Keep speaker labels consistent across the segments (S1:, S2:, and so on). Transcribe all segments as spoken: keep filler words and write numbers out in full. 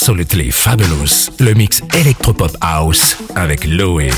S1: Absolutely Fabulous, le mix Electropop House avec Loé.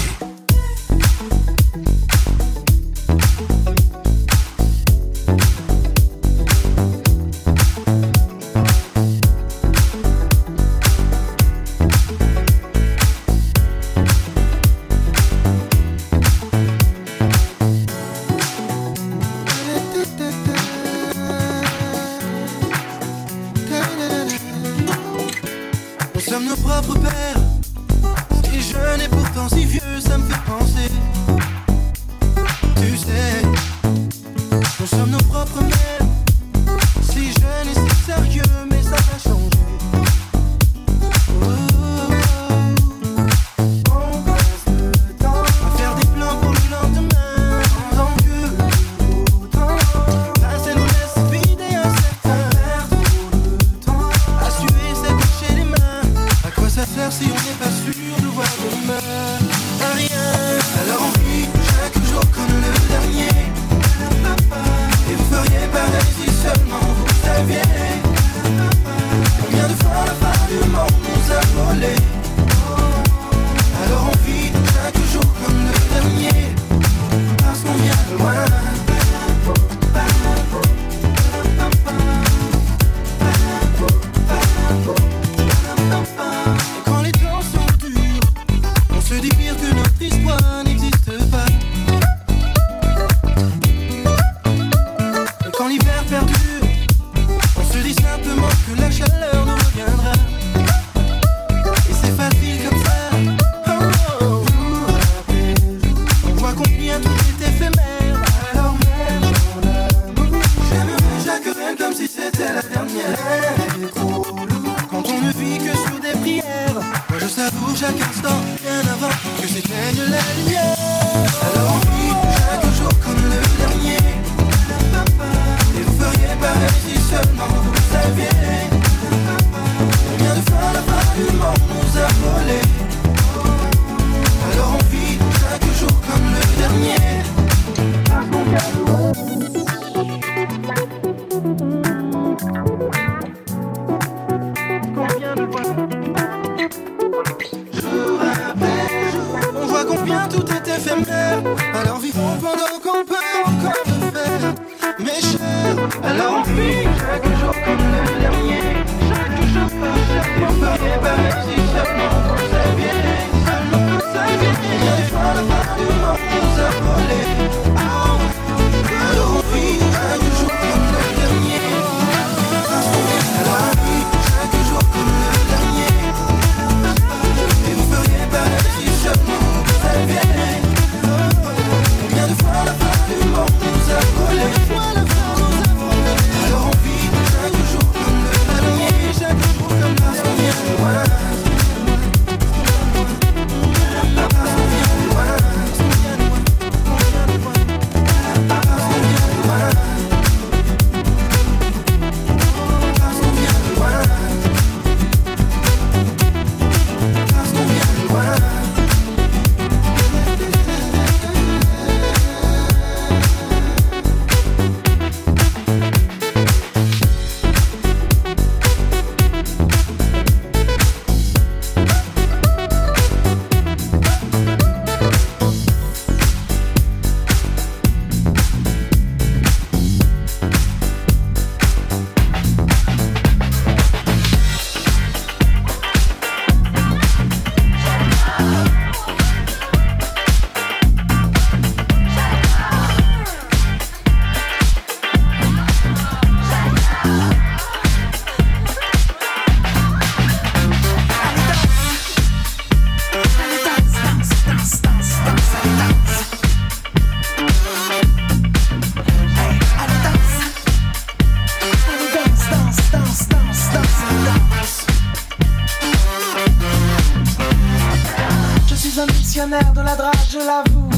S2: De la drague, je l'avoue.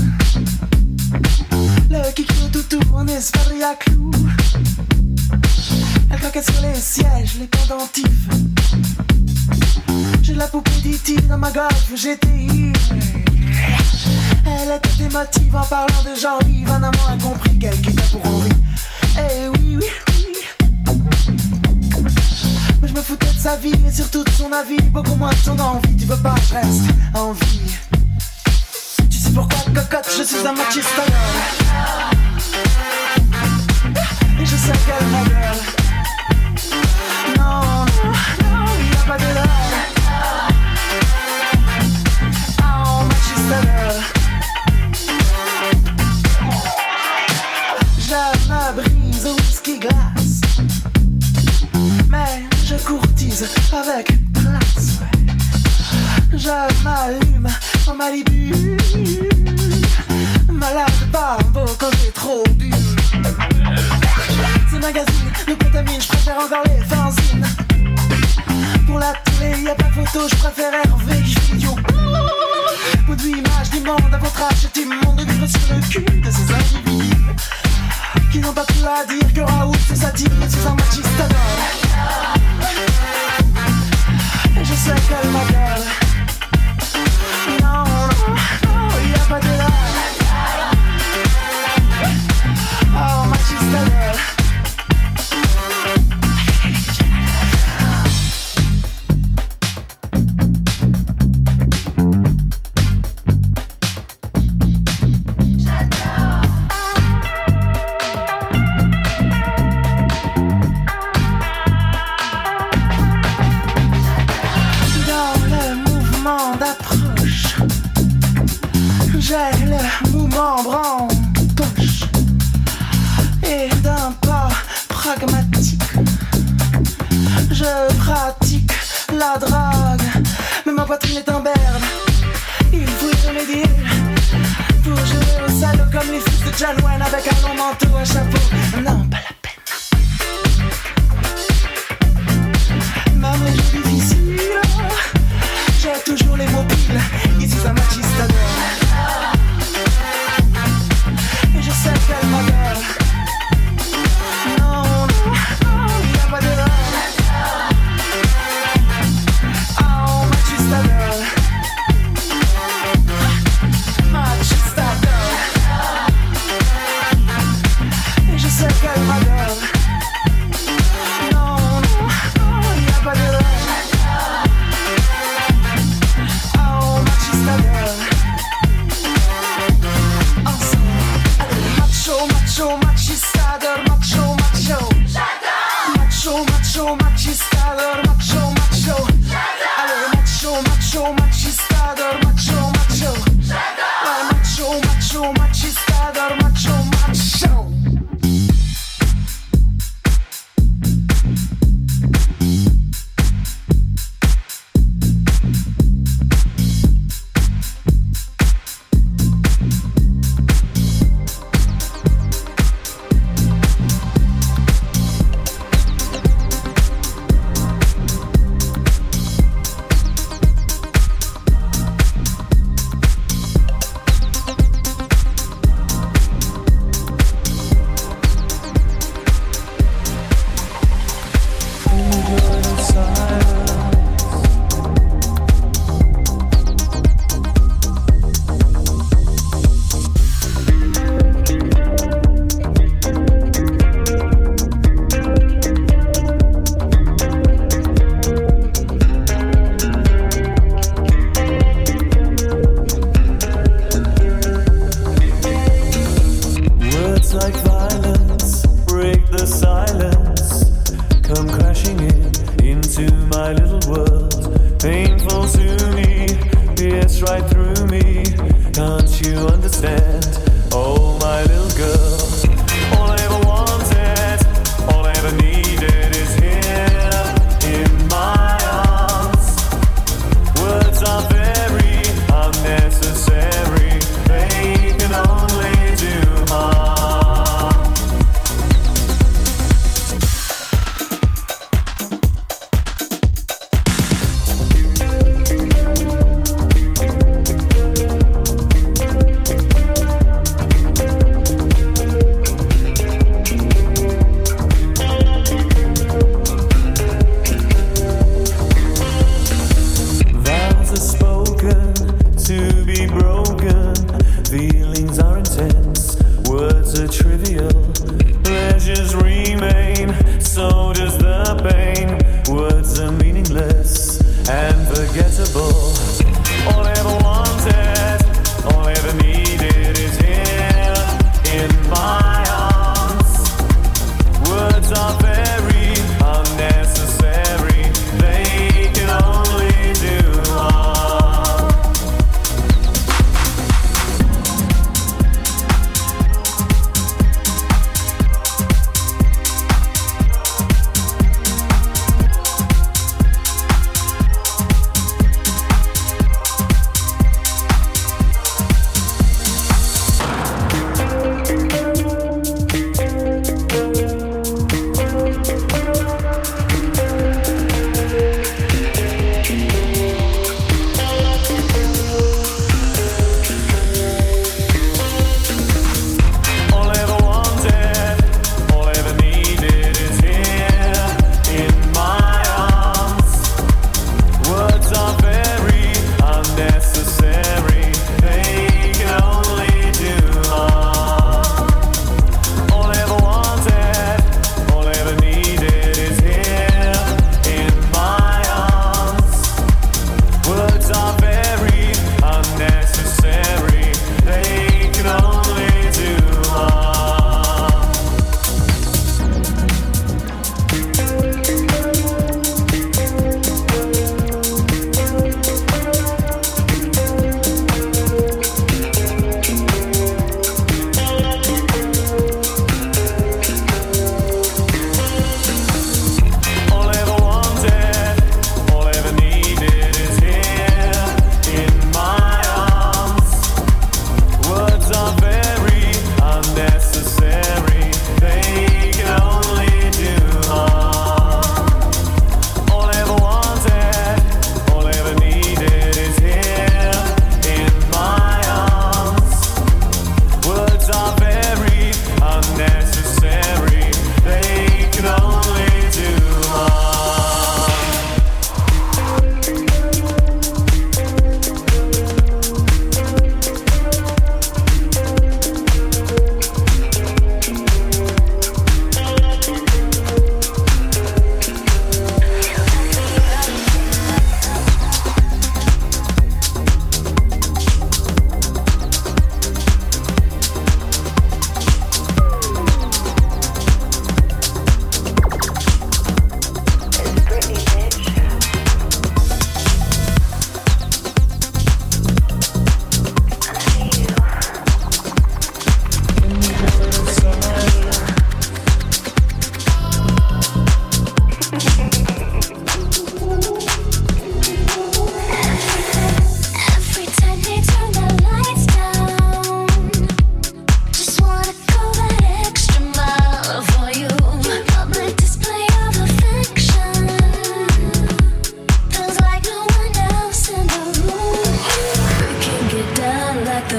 S2: Le kiki au toutou en espadrille à clous. Elle croquait sur les sièges, les pendentifs. J'ai de la poupée d'E T dans ma golf G T I. Elle était émotive en parlant de Jean-Yves. Un amant a compris qu'elle quittait pour Henri. Eh oui, oui, oui. Mais je me foutais de sa vie et surtout de son avis, beaucoup moins de son envie. Tu veux pas que je reste en vie? Tu sais pourquoi, cocotte, je suis un machista. Et je sais qu'elle m'a gueule. Non, non, non, il a pas de l'heure. Oh, machista. Je me brise au whisky glace, mais je courtise avec classe. Je m'allume en Malibu, malade par un beau quand j'ai trop bu. Ces magazines nous contaminent, je préfère encore les fanzines. Pour la télé, y'a pas de photo, je préfère Hervé Guillot. Bout de image du monde à votre âge, c'est immonde de vivre sur le cul de ces individus qui n'ont pas plus à dire que Raoult c'est satire, c'est un machista. Et je sais qu'elle m'appelle. Non, non, non, il n'y a pas de là. Oh, machista. J'ai le mouvement branche et d'un pas pragmatique, je pratique la drague, mais ma poitrine est en berne. Il faut y remédier pour jouer au salaud comme les fils de John Wayne avec un long manteau à chapeau. Non, pas la peine. Même les jeux difficiles, j'ai toujours les mots piles. Ici c'est un machista. Et je sais qu'elle m'adore. Non, non, non, il n'y a pas de là. Oh, machista. Machista. Et je sais qu'elle m'adore. Non, non, non, il n'y a pas de là. Oh, machista. Macho, machistador, macho, macho. Macho, macho, machistador, macho, macho. Allez, macho, macho, machistador, macho, macho. Ouais, macho, macho, machistador, macho, macho.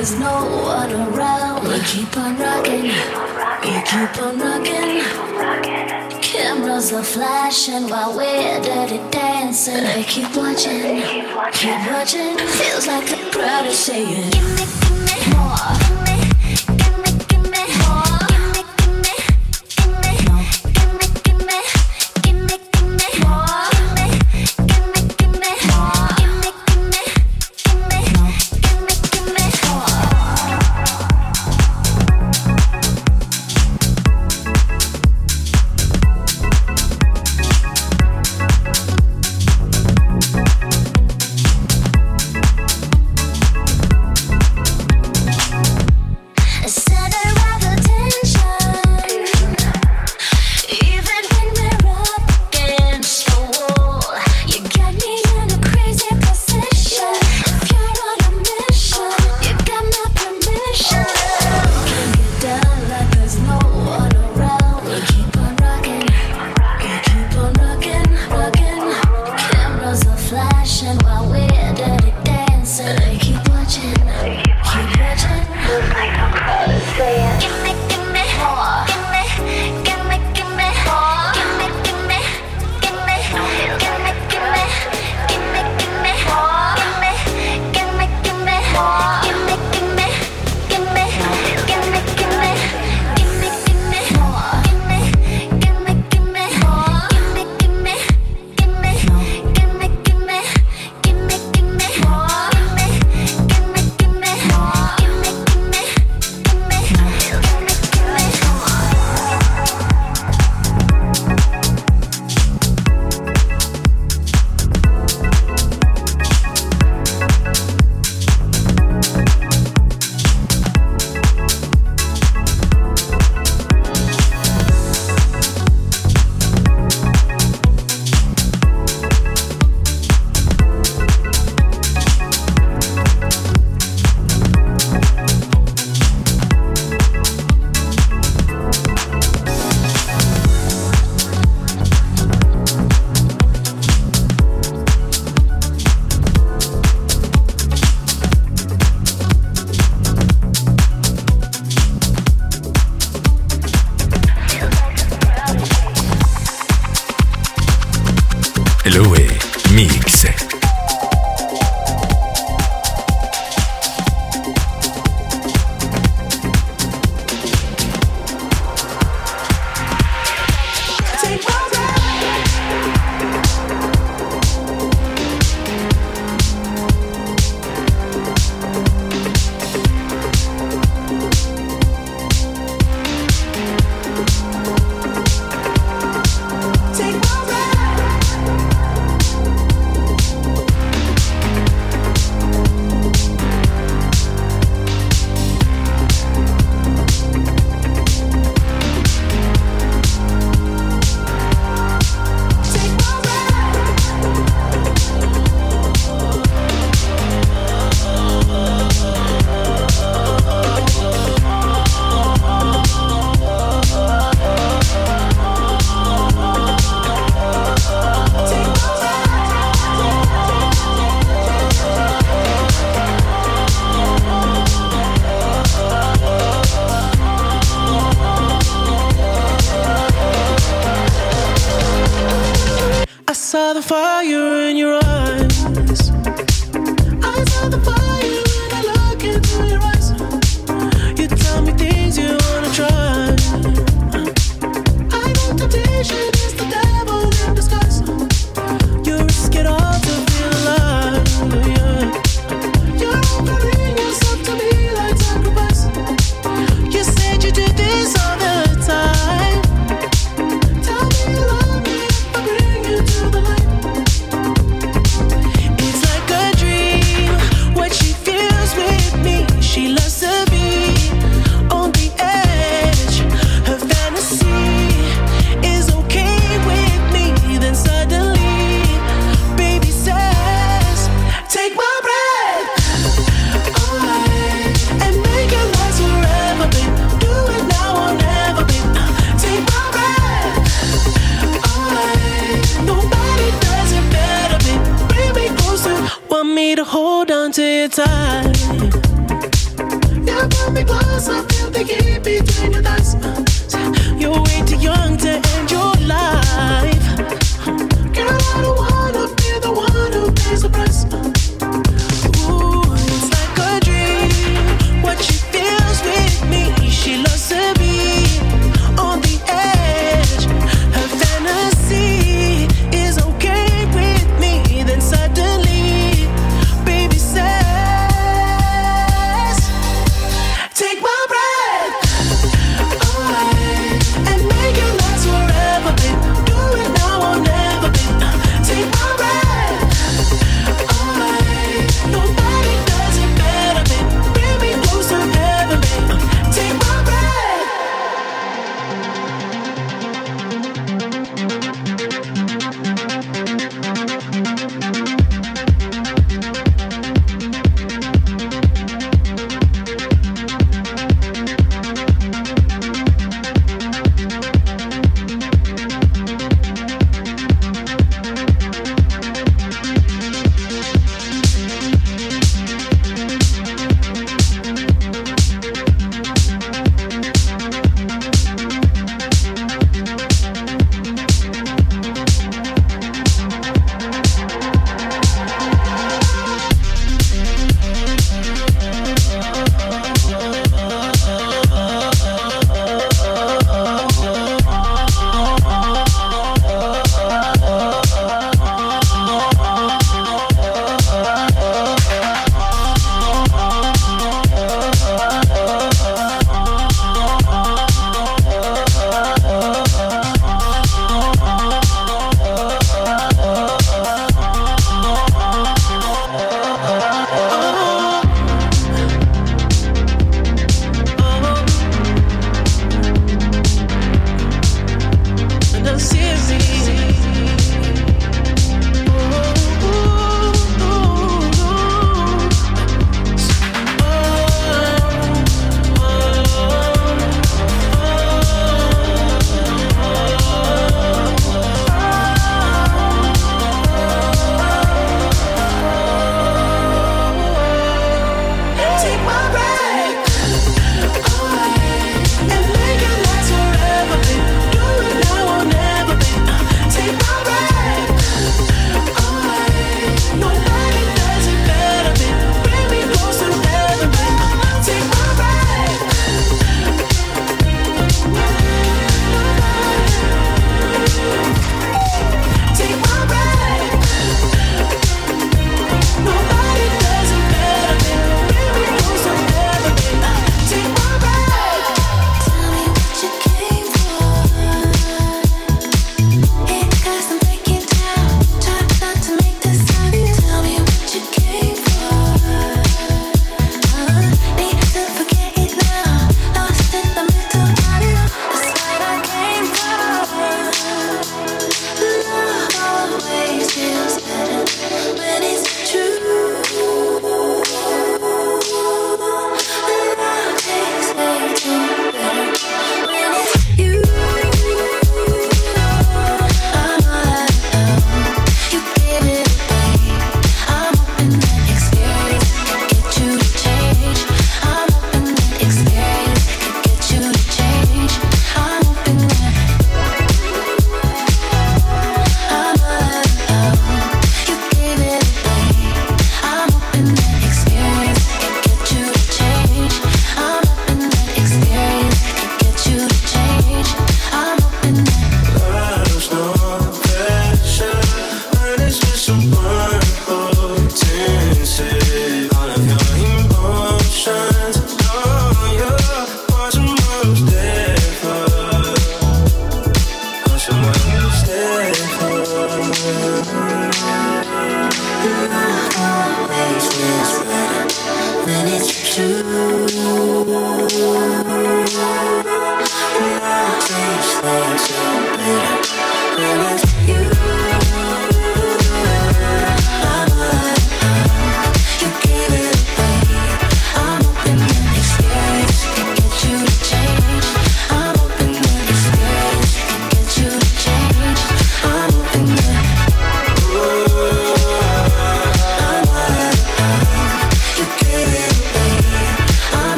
S3: there's no one around. We keep on rocking, we keep on rocking. Cameras are flashing while we're dirty dancing. They keep watching, keep watching. Feels like the crowd is saying, give me, give me more.
S1: Loé Mix.
S4: saw the fire in your eyes. I saw the fire when I look into your eyes. You tell me things you wanna try. I know temptation is the devil in disguise. You risk it all to feel alive, yeah. You're offering yourself to me like sacrifice. You said you do this all the time. Tell me you love me if I bring you to the light. It's like a dream, what she feels with me. She loves to be on the edge. Her fantasy is okay with me. Then suddenly, baby says, take my breath away and make it last forever, babe. Do it now or never, babe. Take my breath away. Nobody does it better, babe. Bring me closer. Want me to hold on to your tight. You pull me close, I feel the heat between your thighs. You're way too young to end your life. Girl, I don't wanna be the one who pays the price. Ooh, it's like a dream. What she feels with me, she loves to be on the edge. Her fantasy is okay with me. Then suddenly, baby says, take my breath away and make it last forever, babe.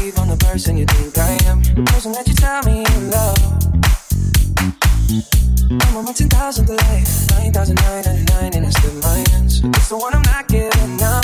S5: believe I'm the person you think I am. The person that you tell me you love. I'm on my ten thousandth life, nine thousand nine hundred ninety-nine, and it's still my hands. It's the one I'm not giving up.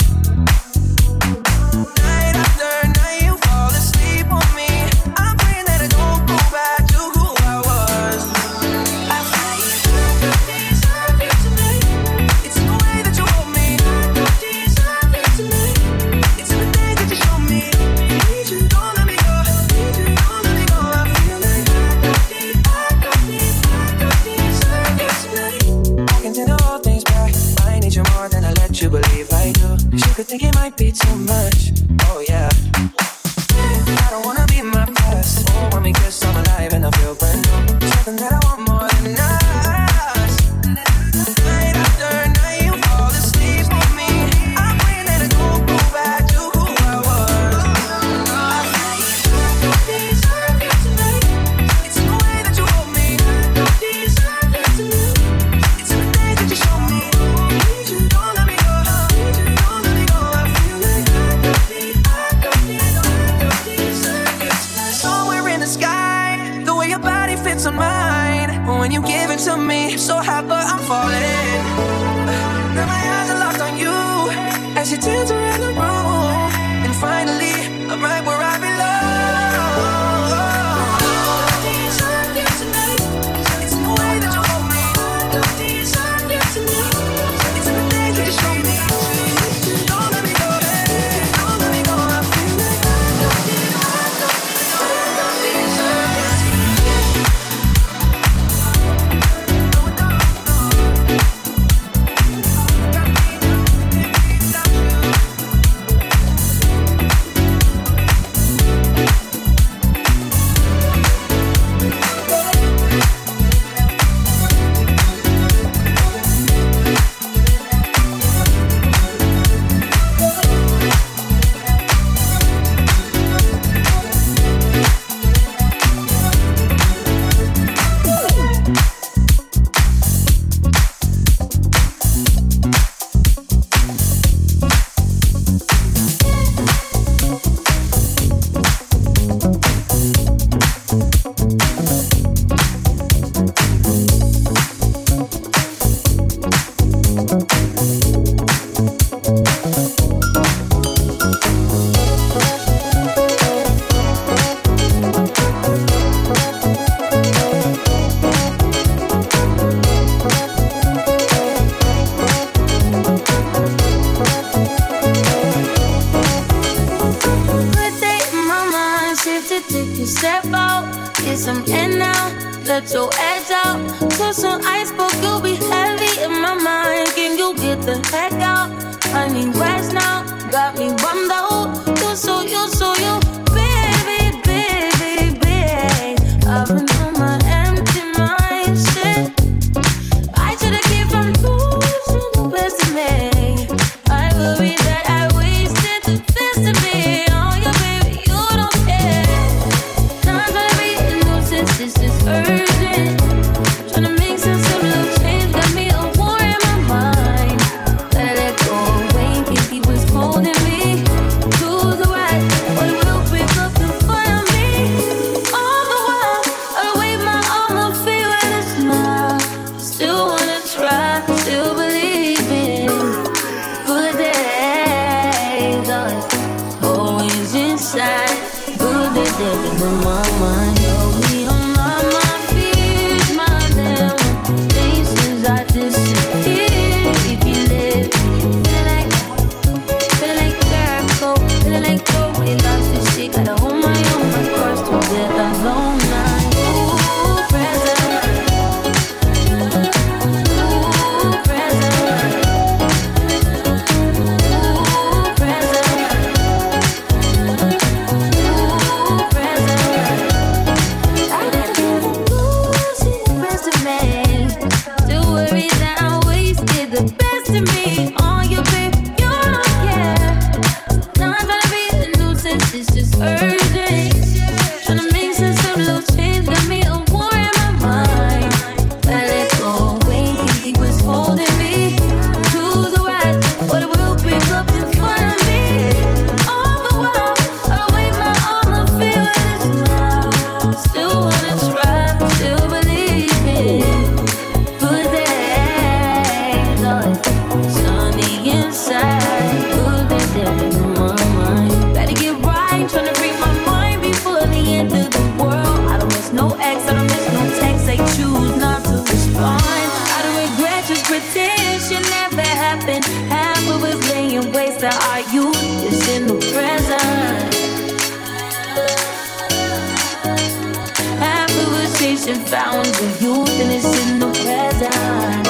S5: Night after night, you fall asleep on me. I'm praying that I don't go back to who I was. I feel you don't deserve it tonight. It's in the way that you hold me. I don't deserve it tonight. It's in the things that you show me. Need you, don't let me go. Need you, don't let me go. I feel like I don't need, I don't need, I don't deserve it tonight. I can take all things back. I need you more than I let you believe I do. 'Cause you could think it might be too much. Oh yeah. I don't wanna be my past. Oh, when we kiss, I'm alive and I feel brand new. There's nothing that I want more than us. Night after night, you fall asleep on me. I'm praying that I don't go back to who I was. I feel you don't deserve it tonight. It's in the way that you hold me. I don't deserve it tonight. It's in the things that you show me. Need you, don't let me go. Need you, don't let me go. I feel like I don't need, I don't need, I don't deserve it tonight. Somewhere in the sky, the way your body fits on mine. But when you give it to me, so hot but I'm falling. Now my eyes are locked on you as you dance around the room. And finally, I'm right where I belong. I don't deserve you tonight. It's in the way that you hold me. I don't deserve you tonight. It's in the things that you show me. Don't let me go. Don't let me go. I feel like I don't need, I don't need, I don't deserve you tonight.
S6: Good day in my mind, safe to take a step out. Get some air now, let your edge out. Put some iceberg, you'll be heavy in my mind. Can you get the heck out? I need rest now, got me bummed out. You so, you so, you, baby, baby, baby. I've been on my empty mind, shit. I should've kept from losing the best of me. I worry that I wasted the best of me. Oh, yeah, baby, you don't care. Not gonna be a nuisance, it's just urgent. Tryna make sense of little change, got me a war in my mind. Let it go away, think he was holding me to the right, but it will pick up the fire on me. All the while, I wave my arm, I feel with a smile. Still wanna try, still believe in good days. Always inside, good days in my mind. You'll be on my mind, fears my damn places I disappeared. If you live, feeling like, feeling like Jericho, feeling like Joey lost his shit. Gotta hold my own, my cross to death alone. Ooh, present. Ooh, present. Ooh, present. Ooh, present. I gotta give a losing the best of me. Still worry that I wasted the best of me. On you, babe, you don't care. Not gonna be a nuisance, it's just urgent. Tryna make sense of little change, got me a war in my mind. Let it go away, think he was holding me to the right, but it will pick up in front of me. All the while, I wave my arm, I that our youth is in the present. Have conversation found with youth and it's in the present.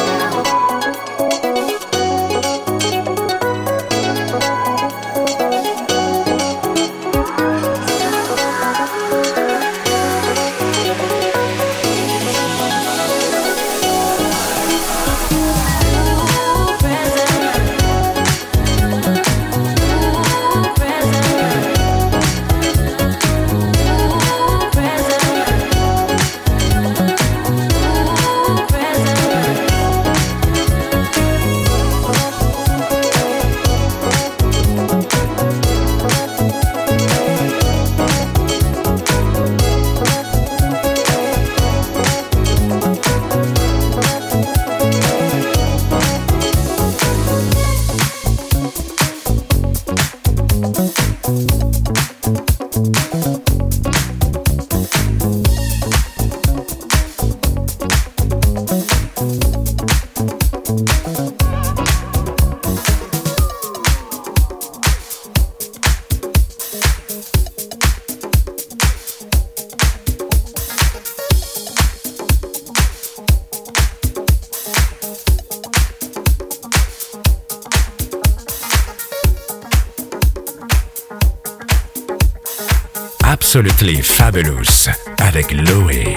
S1: Absolutely Fabulous avec Loé.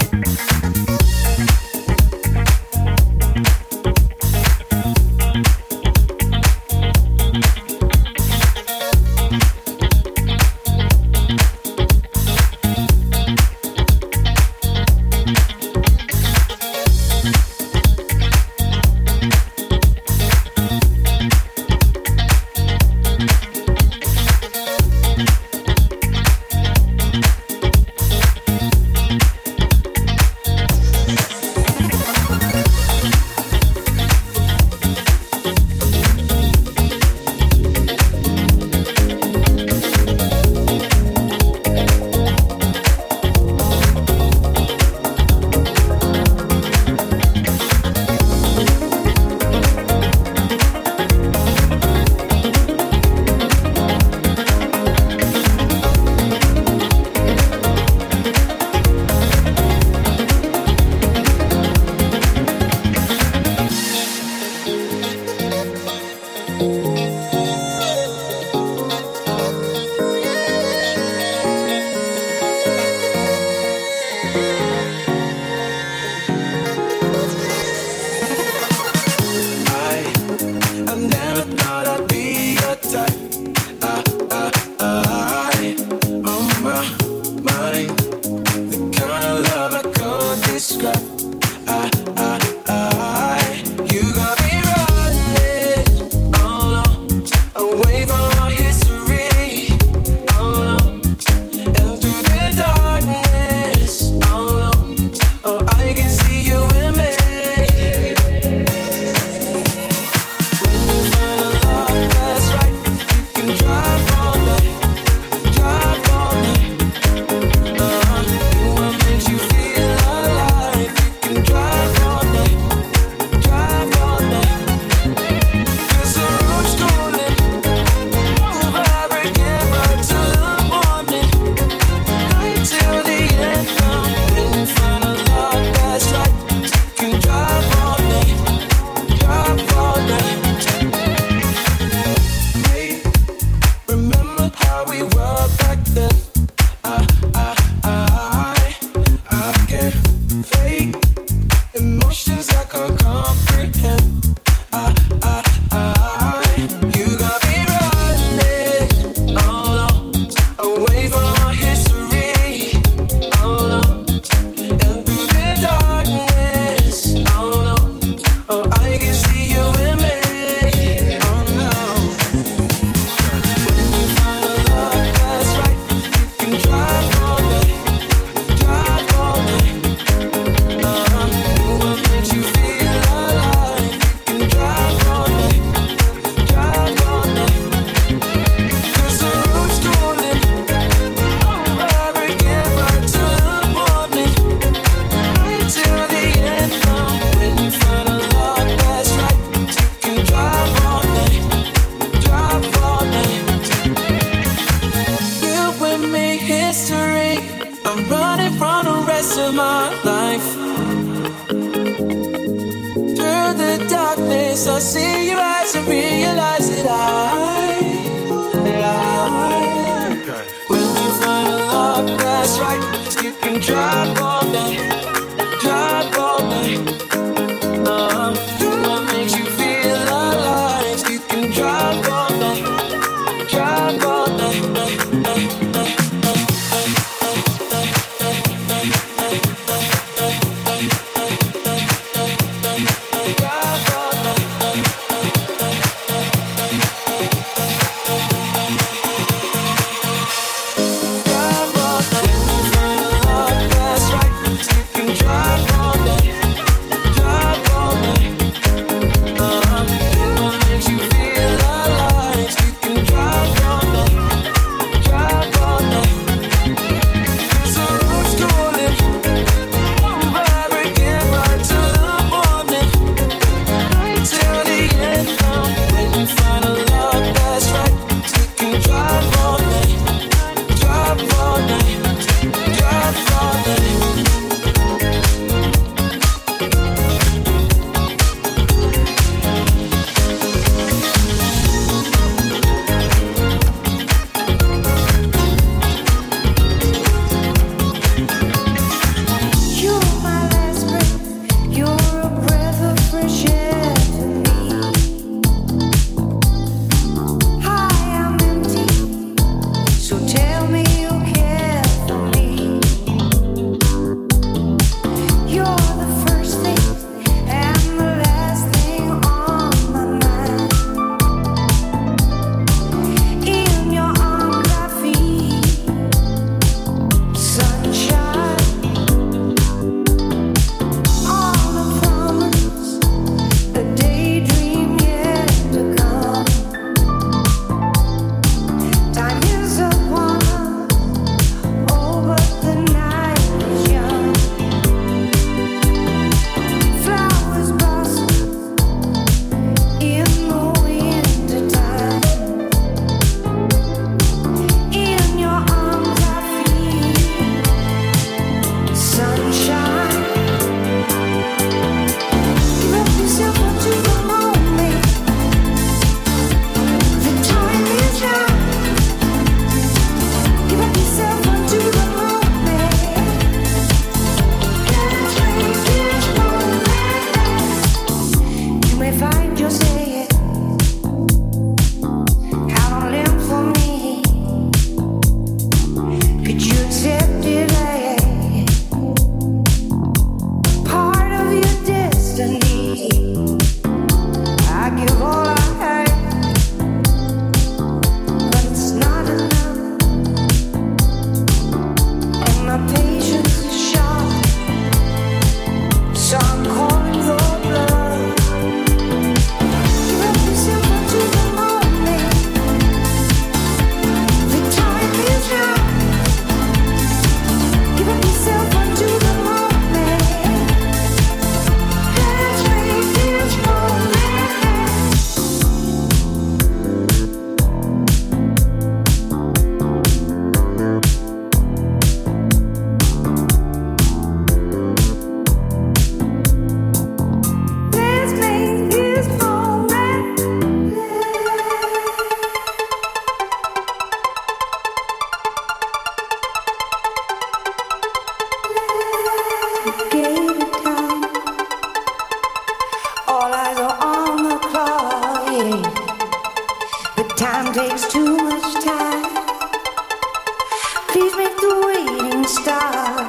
S7: takes too much time. Please make the waiting start.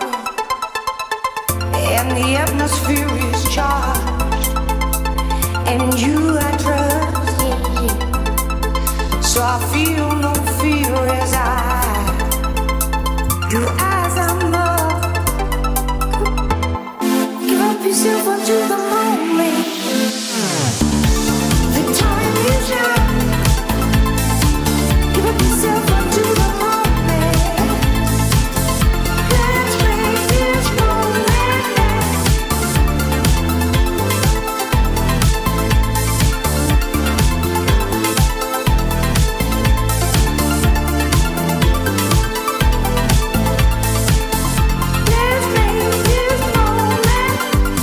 S7: And the atmosphere is charged. And in you I trust. So I feel no fear as I your eyes I'm up. Give up yourself unto the moment. The time is young. Give up yourself unto the moment. Let's make this moment last. Let's make this moment.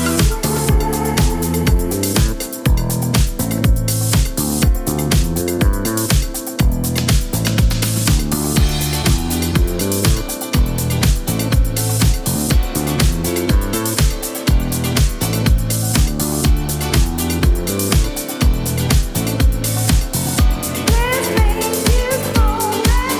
S7: Let's make this moment.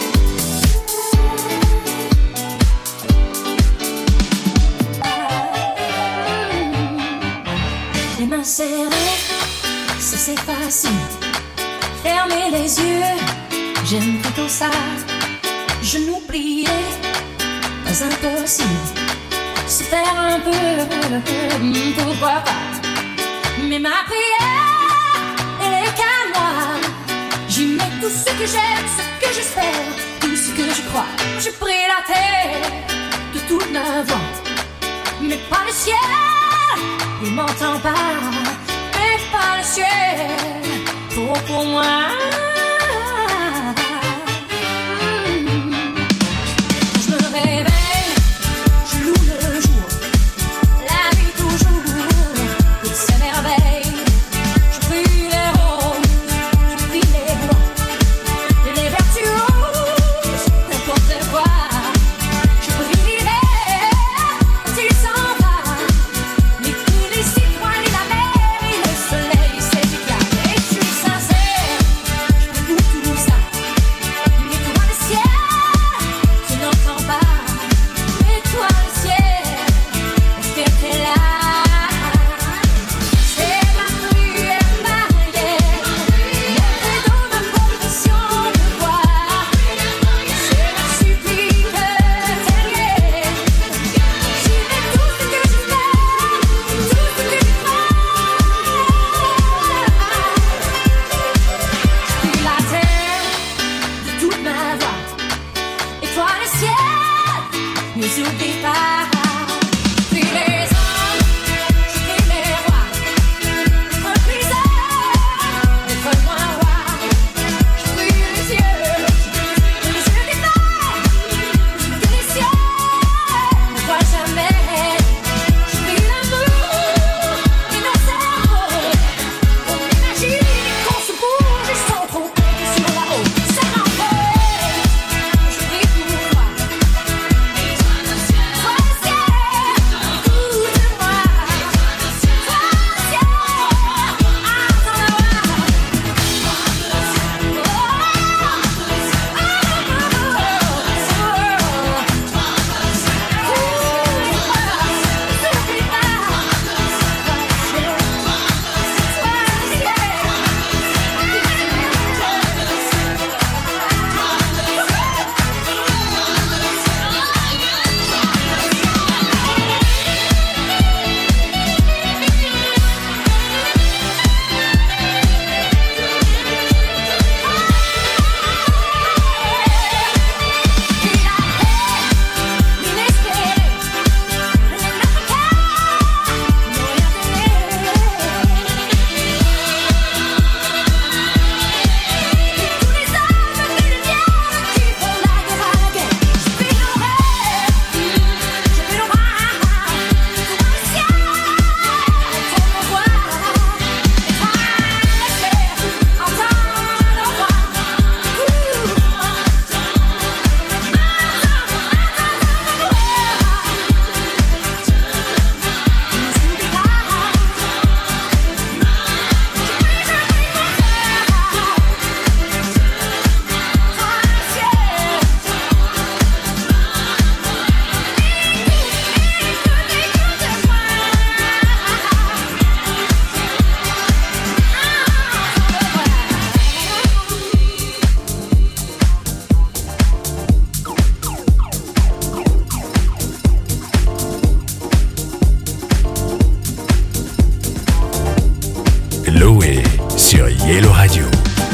S6: Les mains serrées, ça c'est facile. Fermer les yeux, j'aime plutôt ça. Je n'oublierai pas impossible. Se faire un peu, pourquoi pas. Mais ma prière, elle est qu'à moi. J'y mets tout ce que j'aime, ce que j'espère, tout ce que je crois. Je prie la terre de toute ma voix, mais pas le ciel. Il m'entend pas, mais pas le ciel. Pour pour moi. Je me réveille, je loue le jour, la vie toujours, toutes ces merveilles. Je prie les roses, je prie les blancs, les vertus, n'importe quoi. Je prie l'hiver, tu s'en vas. Mais tous les citoyens, la mer et le soleil s'éclatent. Et je suis sincère,
S1: Radio.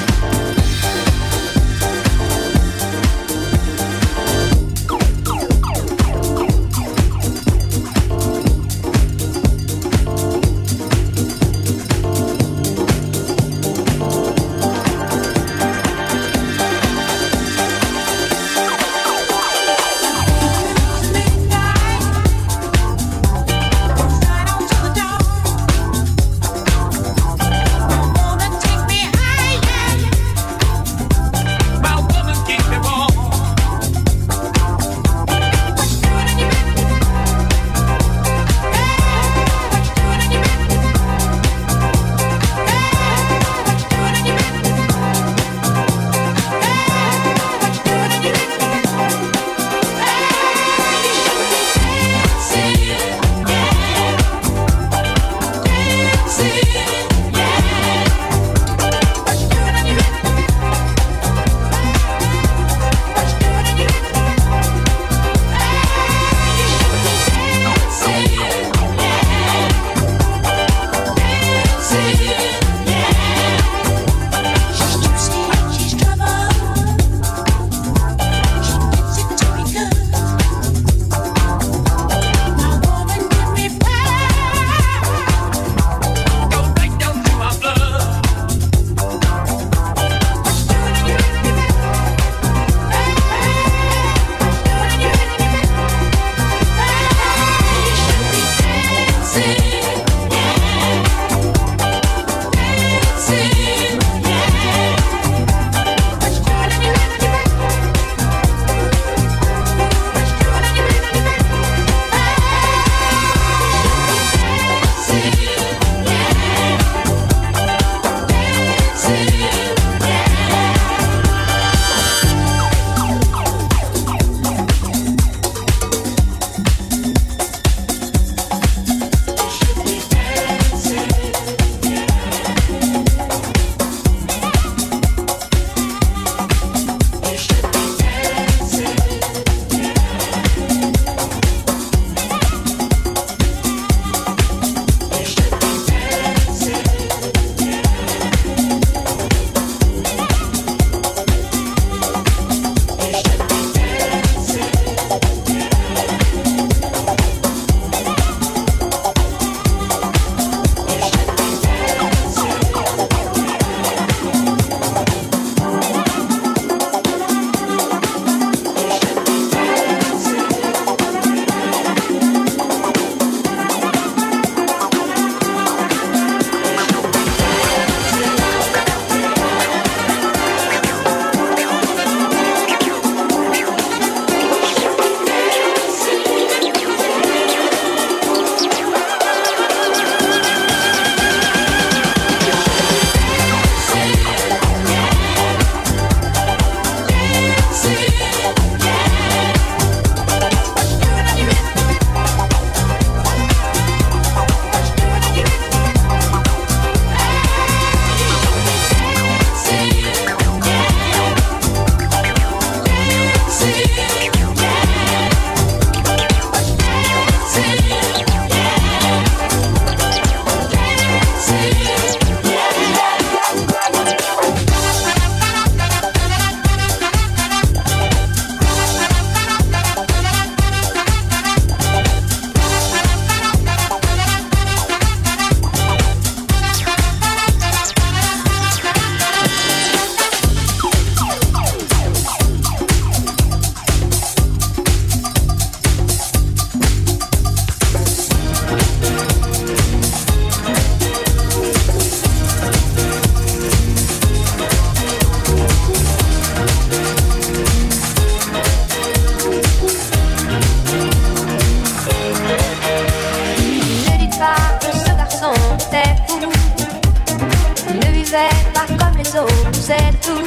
S8: c'est tout.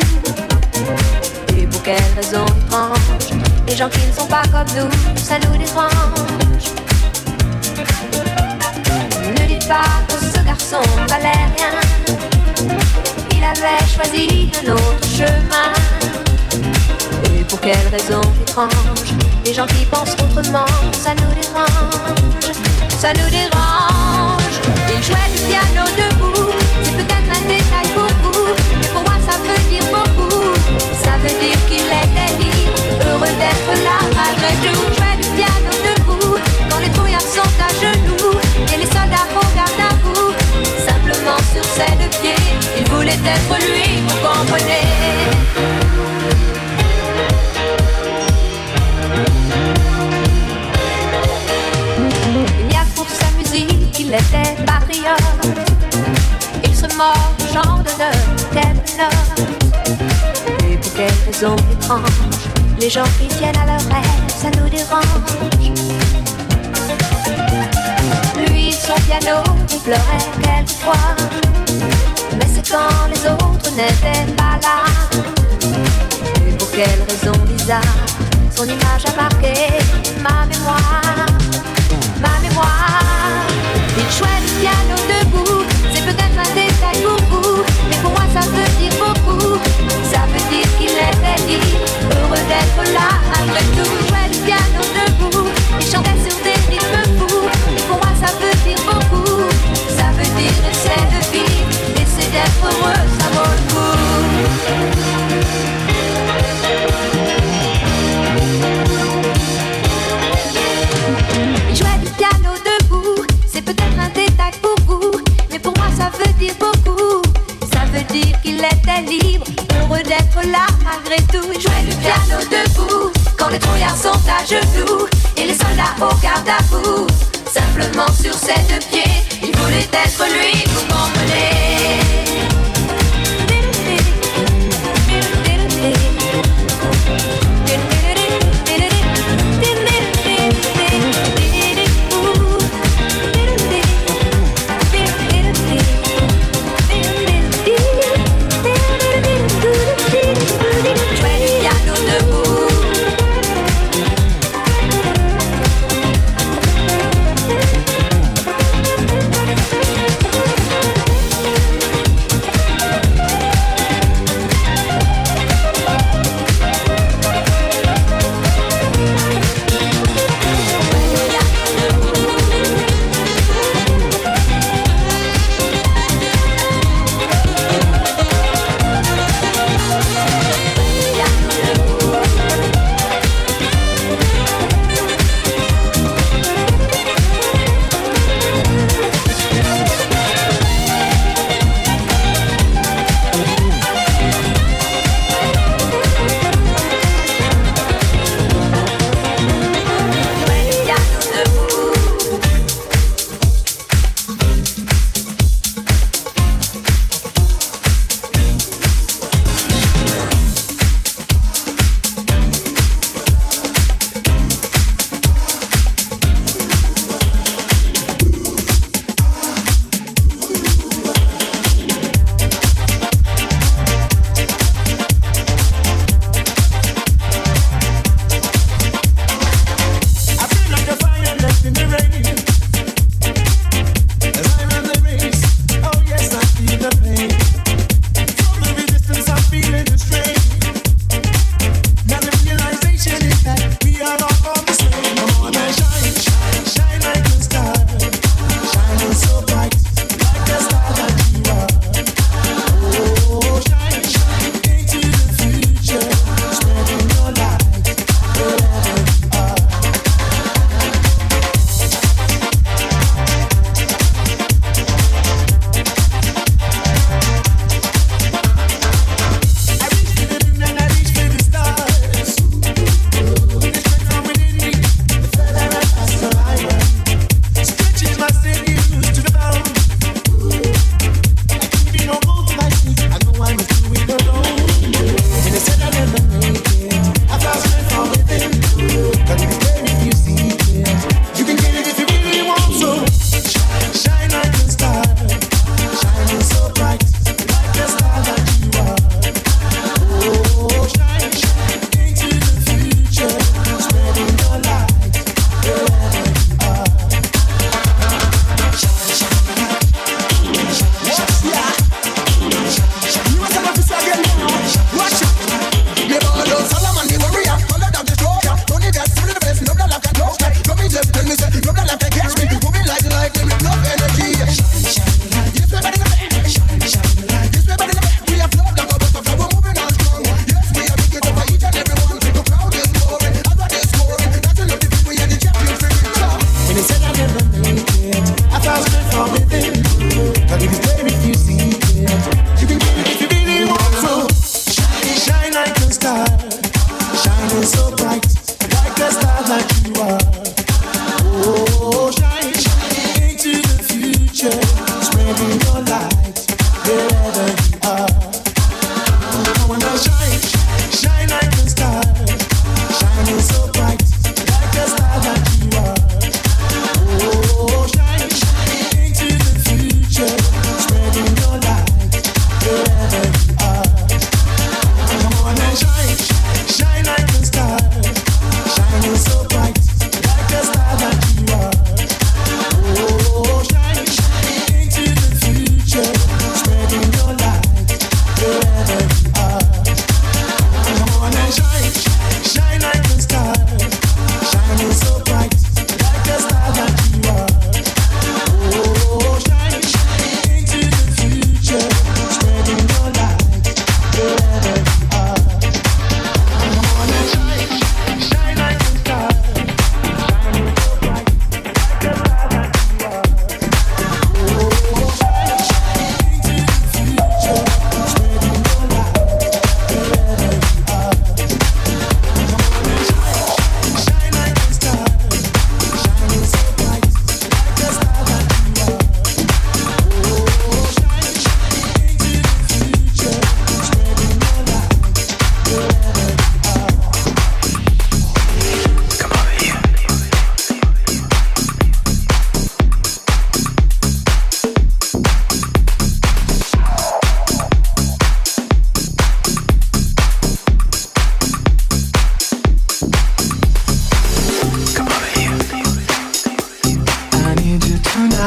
S8: Et pour quelle raison étrange, les gens qui ne sont pas comme nous, ça nous dérange. Ne dites pas que ce garçon valait rien, il avait choisi un autre chemin. Et pour quelle raison étrange, les gens qui pensent autrement, ça nous dérange, ça nous dérange. Il jouait du piano debout, c'est peut-être un détail pour vous, vous comprenez. Il n'y a pour sa musique qu'il était patriote. Il se mord du genre d'honneur qu'elle note. Et pour quelle raison étrange, les gens qui tiennent à leurs rêves, ça nous dérange. Lui, son piano, il pleurait quelquefois. Mais c'est quand les autres n'étaient pas là. Et pour quelle raison bizarre, son image a marqué ma mémoire. Ma mémoire. Il jouait du piano debout, c'est peut-être un détail pour vous, mais pour moi ça veut dire beaucoup. Ça veut dire qu'il était libre, heureux d'être là malgré tout. Il jouait du piano debout, il chantait sur des rythmes fous, et pour moi ça veut dire beaucoup. Ça veut dire essayer de vivre, essayer d'être heureux, ça vaut le coup. Il jouait du piano debout, c'est peut-être un détail pour vous, mais pour moi ça veut dire beaucoup. Ça veut dire qu'il était libre, heureux d'être là malgré tout. Il jouait du piano debout, quand les trouillards sont à genoux et les soldats au garde à vous. Simplement sur ses deux pieds, il voulait être lui, vous comprenez.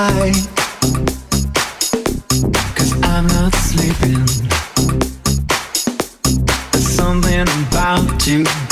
S9: tight, 'cause I'm not sleeping. There's something about you